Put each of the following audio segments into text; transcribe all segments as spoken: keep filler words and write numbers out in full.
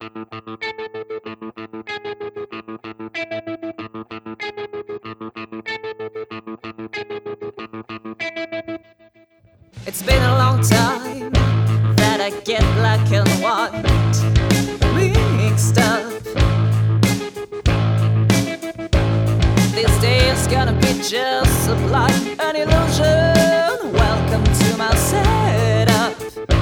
It's been a long time that I get black and white mixed up. This day is gonna be just sublime, an illusion. Welcome to my setup.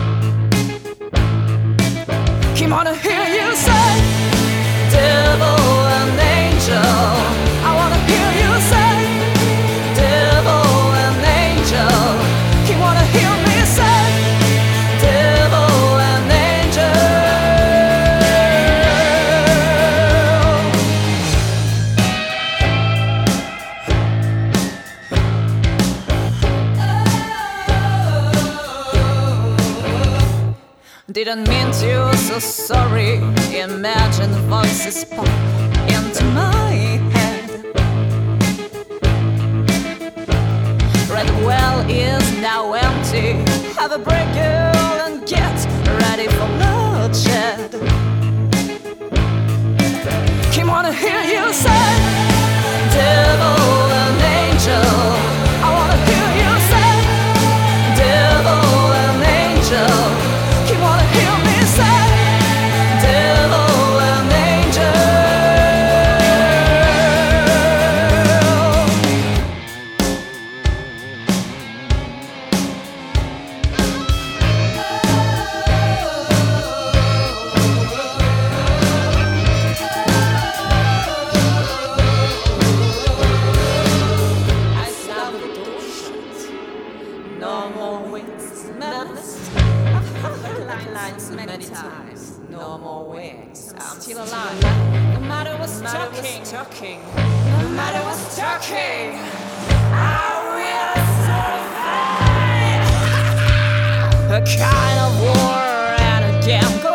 Keep on to hear you say devil and angel. I wanna hear you say devil and angel. Keep on to hear me say devil and angel. Didn't mean to, so sorry. Imagine the voices pop into my head. Red well is now empty. Have a break, girl, and get ready for bloodshed. Keep on to hear you say devil and angel. I wanna hear you say devil and angel. Keep on to hear me say devil and angel. I stop the bullshit. No more wings, medalist. I've heard the lines many times. No more wings, I'm still alive. No matter what's talking, talking. No matter what's talking, I will survive. A kind of war and a game.